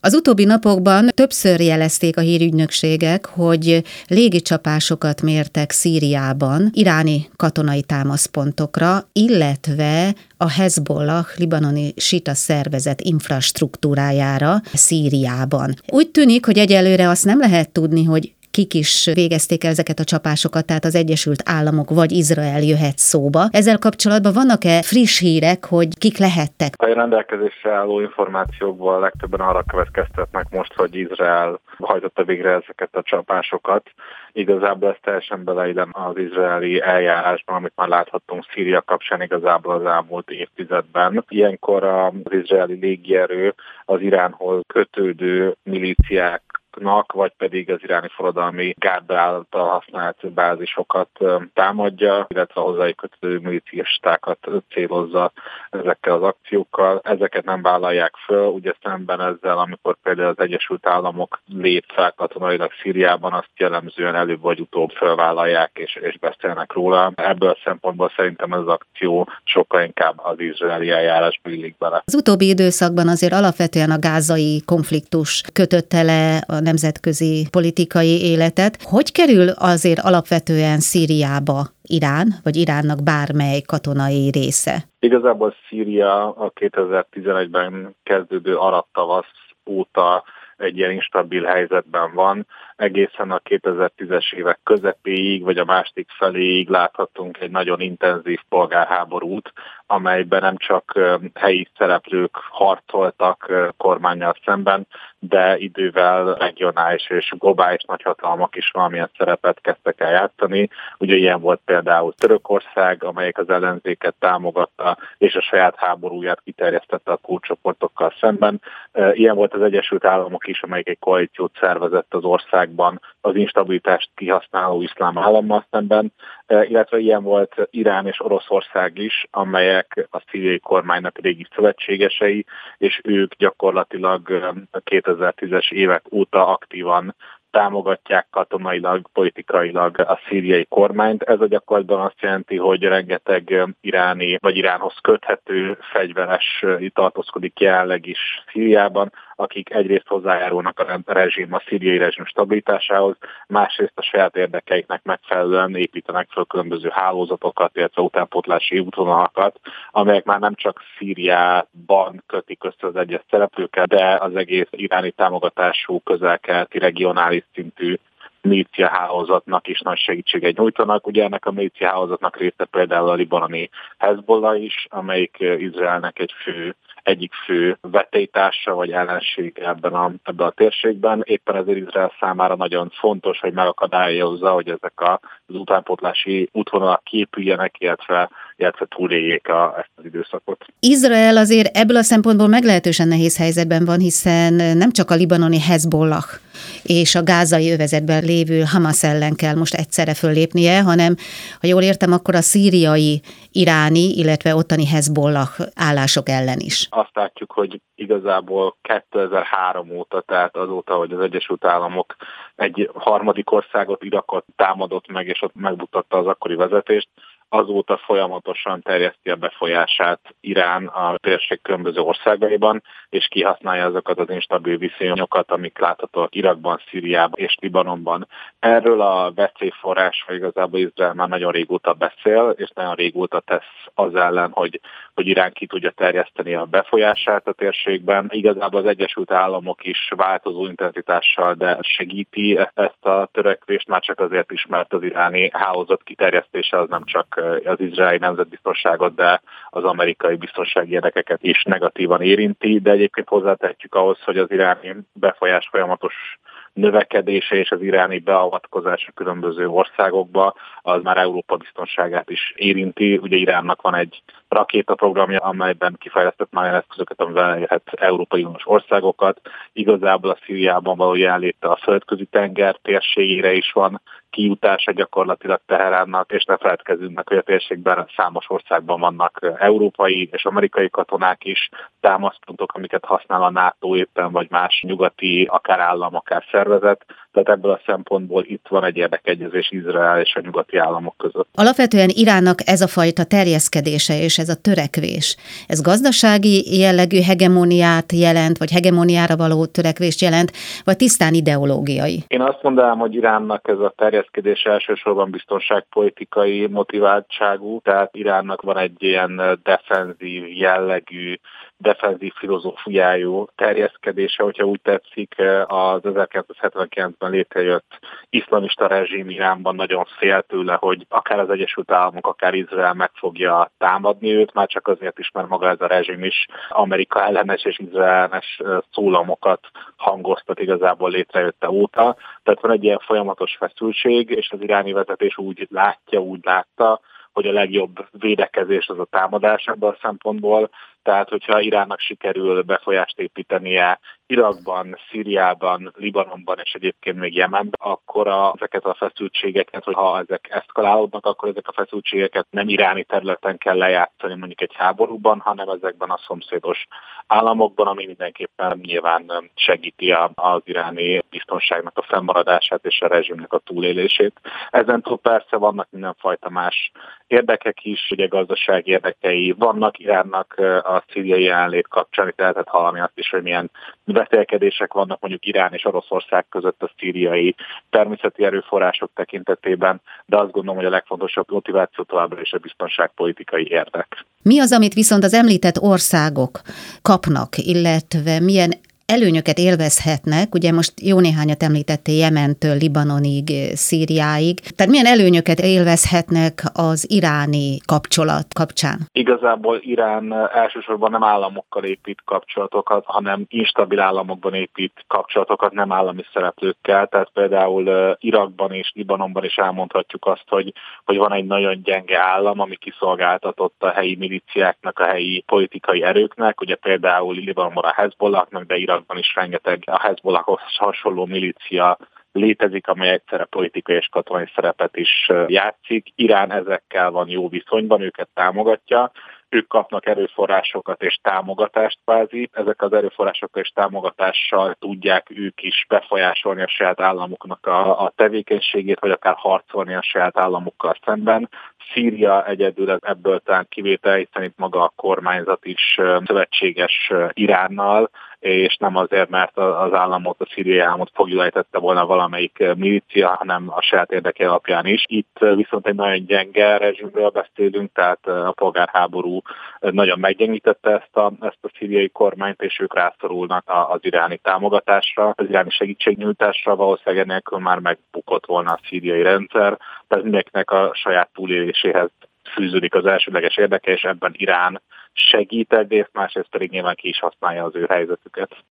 Az utóbbi napokban többször jelezték a hírügynökségek, hogy légicsapásokat mértek Szíriában, iráni katonai támaszpontokra, illetve a Hezbollah libanoni sita szervezet infrastruktúrájára Szíriában. Úgy tűnik, hogy egyelőre azt nem lehet tudni, hogy kik is végezték el ezeket a csapásokat, tehát az Egyesült Államok vagy Izrael jöhet szóba. Ezzel kapcsolatban vannak-e friss hírek, hogy kik lehettek? A rendelkezésre álló információkból legtöbben arra következtetnek most, hogy Izrael hajtotta végre ezeket a csapásokat. Igazából ez teljesen beleillem az izraeli eljárásban, amit már láthattunk Szíria kapcsán igazából az elmúlt évtizedben. Ilyenkor az izraeli légierő az Iránhoz kötődő milíciák vagy pedig az iráni forradalmi gárda által használt bázisokat támadja, illetve hozzájuk kötődő milíciástákat célozza ezekkel az akciókkal. Ezeket nem vállalják föl, ugye szemben ezzel, amikor például az Egyesült Államok lép fel katonailag Szíriában, azt jellemzően előbb vagy utóbb felvállalják és beszélnek róla. Ebből a szempontból szerintem ez az akció sokkal inkább az izraeli eljárásba illik bele. Az utóbbi időszakban azért alapvetően a gázai konfliktus kötötte le a nemzetközi politikai életet. Hogy kerül azért alapvetően Szíriába Irán, vagy Iránnak bármely katonai része? Igazából Szíria a 2011-ben kezdődő arab tavasz óta egy ilyen instabil helyzetben van. Egészen a 2010-es évek közepéig, vagy a második feléig láthattunk egy nagyon intenzív polgárháborút, amelyben nem csak helyi szereplők harcoltak kormánnyal szemben, de idővel regionális és globális nagyhatalmak is valamilyen szerepet kezdtek el játszani. Ugye ilyen volt például Törökország, amelyik az ellenzéket támogatta, és a saját háborúját kiterjesztette a kulcscsoportokkal szemben. Ilyen volt az Egyesült Államok is, amelyik egy koalíciót szervezett az országban az instabilitást kihasználó iszlám állammal szemben, illetve ilyen volt Irán és Oroszország is, amelyek a szíriai kormánynak régi szövetségesei, és ők gyakorlatilag a 2010-es évek óta aktívan támogatják katonailag, politikailag a szíriai kormányt. Ez a gyakorlatban azt jelenti, hogy rengeteg iráni vagy Iránhoz köthető fegyveres tartózkodik jelenleg is Szíriában, akik egyrészt hozzájárulnak a szíriai rezsim stabilitásához, másrészt a saját érdekeiknek megfelelően építenek fel különböző hálózatokat, illetve utánpótlási útvonalakat, amelyek már nem csak Szíriában kötik össze az egyes szereplőket, de az egész iráni támogatású közel-keleti regionális szintű milíciahálózatnak is nagy segítséget nyújtanak. Ugye ennek a milíciahálózatnak része például a libanoni Hezbollah is, amelyik Izraelnek egyik fő vetélytársa vagy ellensége ebben a térségben. Éppen ezért Izrael számára nagyon fontos, hogy megakadályozza, hogy ezek az utánpótlási útvonalak kiépüljenek, illetve túléljék ezt az időszakot. Izrael azért ebből a szempontból meglehetősen nehéz helyzetben van, hiszen nem csak a libanoni Hezbollah és a gázai övezetben lévő Hamas ellen kell most egyszerre föllépnie, hanem, ha jól értem, akkor a szíriai, iráni, illetve ottani Hezbollah állások ellen is. Azt látjuk, hogy igazából 2003 óta, tehát azóta, hogy az Egyesült Államok egy harmadik országot, Irakot támadott meg, és ott megbuktatta az akkori vezetést, azóta folyamatosan terjeszti a befolyását Irán a térség különböző országaiban, és kihasználja azokat az instabil viszonyokat, amik láthatóak Irakban, Szíriában és Libanonban. Erről a veszélyforrásról igazából Izrael már nagyon régóta beszél, és nagyon régóta tesz az ellen, hogy Irán ki tudja terjeszteni a befolyását a térségben. Igazából az Egyesült Államok is változó intenzitással, de segíti ezt a törekvést, már csak azért is, mert az iráni hálózat kiterjesztése az nem csak az izraeli nemzetbiztonságot, de az amerikai biztonsági érdekeket is negatívan érinti, de egyébként hozzátehetjük ahhoz, hogy az iráni befolyás folyamatos növekedése és az iráni beavatkozás a különböző országokba, az már Európa biztonságát is érinti. Ugye Iránnak van egy rakétaprogramja, amelyben kifejlesztett már olyan eszközöket, amivel elérhet Európai Uniós országokat. Igazából a Szíriában való jelenléte a Földközi tenger térségére is van kijutása gyakorlatilag Teheránnak, és ne feledkezzünk meg, hogy a térségben számos országban vannak európai és amerikai katonák is, támaszpontok, amiket használ a NATO éppen, vagy más nyugati, akár állam, akár szervezet. Tehát ebből a szempontból itt van egy érdekegyezés Izrael és a nyugati államok között. Alapvetően Iránnak ez a fajta terjeszkedése és ez a törekvés, ez gazdasági jellegű hegemóniát jelent, vagy hegemóniára való törekvést jelent, vagy tisztán ideológiai? Én azt mondanám, hogy Iránnak ez a terjeszkedés elsősorban biztonságpolitikai motiváltságú, tehát Iránnak van egy ilyen defenzív jellegű, defenzív filozófiájú terjeszkedése, hogyha úgy tetszik, az 1979-ben létrejött iszlamista rezsim Iránban nagyon fél tőle, hogy akár az Egyesült Államok, akár Izrael meg fogja támadni őt, már csak azért is, mert maga ez a rezsim is Amerika ellenes és Izrael ellenes szólamokat hangoztat igazából létrejötte óta. Tehát van egy ilyen folyamatos feszültség, és az iráni vezetés úgy látta, hogy a legjobb védekezés az a támadás ebből a szempontból. Tehát, hogyha Iránnak sikerül befolyást építenie Irakban, Szíriában, Libanonban és egyébként még Jemenben, akkor ezeket a feszültségeket, ha ezek eszkalálódnak, akkor ezek a feszültségeket nem iráni területen kell lejátszani mondjuk egy háborúban, hanem ezekben a szomszédos államokban, ami mindenképpen nyilván segíti az iráni biztonságnak a fennmaradását és a rezsimnek a túlélését. Ezen túl persze vannak mindenfajta más érdekek is, ugye gazdasági érdekei vannak Iránnak a szíriai jelenlét kapcsán, itt lehetett hallani azt is, hogy milyen vetélkedések vannak mondjuk Irán és Oroszország között a szíriai természeti erőforrások tekintetében, de azt gondolom, hogy a legfontosabb motiváció továbbra is a biztonságpolitikai érdek. Mi az, amit viszont az említett országok kapnak, illetve milyen előnyöket élvezhetnek, ugye most jó néhányat említettél Jementől, Libanonig, Szíriáig, tehát milyen előnyöket élvezhetnek az iráni kapcsolat kapcsán? Igazából Irán elsősorban nem államokkal épít kapcsolatokat, hanem instabil államokban épít kapcsolatokat, nem állami szereplőkkel, tehát például Irakban és Libanonban is elmondhatjuk azt, hogy van egy nagyon gyenge állam, ami kiszolgáltatott a helyi milíciáknak, a helyi politikai erőknek, ugye például Libanonban a Hezbollahnak, de Irakban is rengeteg a Hezbollahhoz hasonló milícia létezik, amely egyszerre politikai és katonai szerepet is játszik. Irán ezekkel van jó viszonyban, őket támogatja. Ők kapnak erőforrásokat és támogatást kvázi. Ezek az erőforrásokkal és támogatással tudják ők is befolyásolni a saját államuknak a tevékenységét, vagy akár harcolni a saját államukkal szemben. Szíria egyedül ebből talán kivétel, hiszen itt maga a kormányzat is szövetséges Iránnal, és nem azért, mert az államot, a szíriai államot fogjulejtette volna valamelyik milícia, hanem a saját érdeke alapján is. Itt viszont egy nagyon gyenge rezsimről beszélünk, tehát a polgárháború nagyon meggyengítette ezt a szíriai kormányt, és ők rászorulnak az iráni támogatásra, az iráni segítségnyújtásra, valószínűleg nélkül már megbukott volna a szíriai rendszer, tehát mindenkinek a saját túléléséhez fűződik az elsődleges érdeke, és ebben Irán segít egyrészt, másrészt pedig nyilván ki is használja az ő helyzetüket.